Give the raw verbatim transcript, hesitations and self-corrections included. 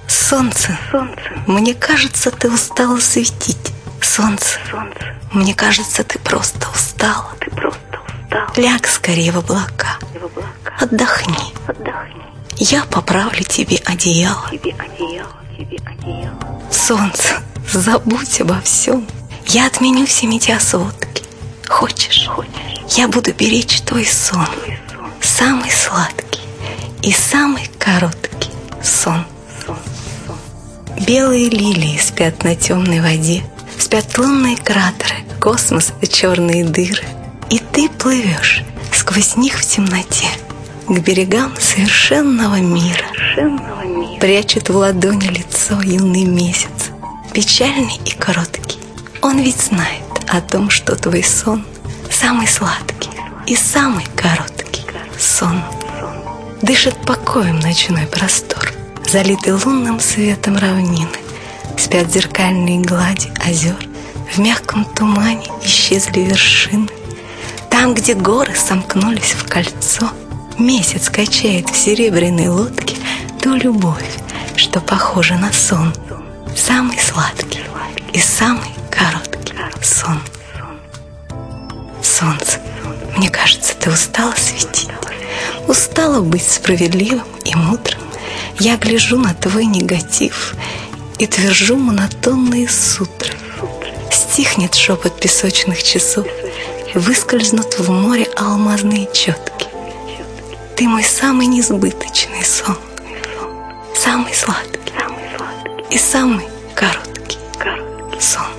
Солнце, солнце, мне кажется, ты устала светить. Солнце, солнце, мне кажется, ты просто устала. ты просто устал. Ляг скорее в облака, В облака, отдохни. отдохни. Я поправлю тебе одеяло. Тебе одеяло, тебе одеяло. Солнце, забудь обо всем. Я отменю все метеосводки. Хочешь, Хочешь, я буду беречь твой сон. твой сон, Самый сладкий и самый короткий сон. сон, сон. Белые лилии спят на темной воде, спят лунные кратеры, космос и черные дыры. И ты плывешь сквозь них в темноте к берегам совершенного мира. Совершенного мира. Прячет в ладони лицо юный месяц, печальный и короткий. Он ведь знает о том, что твой сон самый сладкий и самый короткий сон. Сон, Дышит покоем ночной простор, залитый лунным светом равнины. Спят зеркальные глади озер, в мягком тумане исчезли вершины. Там, где горы сомкнулись в кольцо, месяц качает в серебряной лодке ту любовь, что похожа на сон. Самый сладкий и самый короткий сон. сон, Солнце, мне кажется, ты устала светить. Устала быть справедливым и мудрым. Я гляжу на твой негатив и твержу монотонные сутры. Стихнет шепот песочных часов, выскользнут в море алмазные четки. Ты мой самый несбыточный сон, самый сладкий самый сладкий, и самый короткий короткий. сон.